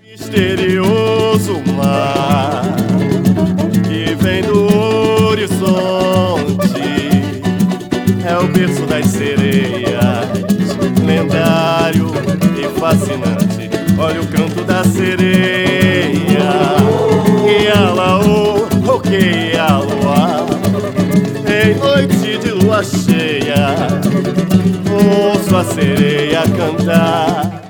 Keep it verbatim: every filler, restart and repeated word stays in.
Misterioso mar que vem do horizonte é o berço das sereias, lendário e fascinante. Olha o canto da sereia, e alaô, ok, aloá. Em noite de lua cheia, ouço a sereia cantar.